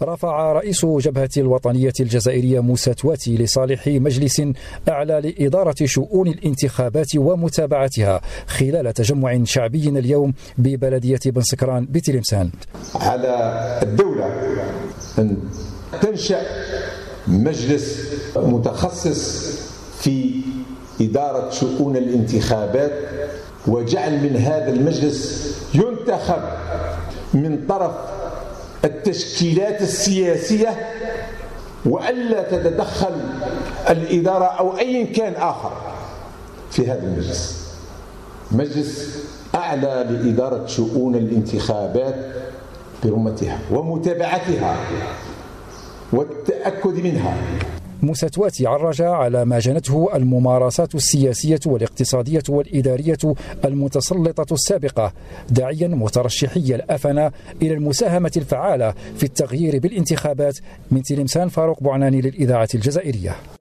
رفع رئيس جبهة الوطنية الجزائرية موسى تواتي لصالح مجلس أعلى لإدارة شؤون الانتخابات ومتابعتها خلال تجمع شعبي اليوم ببلدية بن سكران بتلمسان. على الدولة أن تنشأ مجلس متخصص في إدارة شؤون الانتخابات، وجعل من هذا المجلس ينتخب من طرف التشكيلات السياسية، وألا تتدخل الإدارة أو أي كان آخر في هذا المجلس. مجلس أعلى لإدارة شؤون الانتخابات برمتها ومتابعتها والتأكد منها. موسى تواتي عرج على ما جنته الممارسات السياسية والاقتصادية والإدارية المتسلطة السابقة، داعيا مترشحي الأفنى إلى المساهمة الفعالة في التغيير بالانتخابات. من تلمسان، فاروق بوعناني للإذاعة الجزائرية.